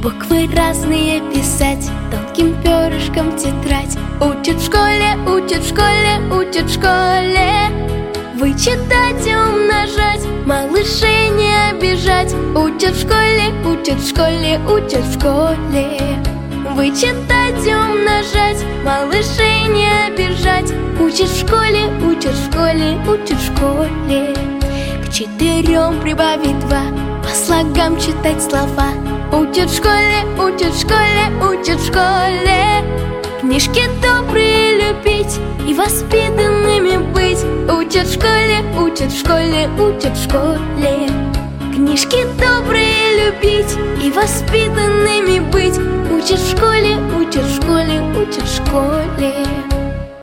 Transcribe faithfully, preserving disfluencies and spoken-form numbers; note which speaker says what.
Speaker 1: Буквы разные писать, тонким перышком тетрадь. Учат в школе, учат в школе, учат в школе. Вычитать и умножать, малышей не обижать. Учат в школе, учат в школе, учат в школе. Вычитать и умножать, малышей не обижать. Учат в школе, учат в школе, учат в школе. К четырем прибавить два, по слогам читать слова. Учат в школе, учат в школе, учат в школе. Книжки добрые любить и воспитанными быть. Учат в школе, учат в школе, учат в школе. Книжки добрые любить и воспитанными быть. Учат в школе, учат в школе, учат в школе.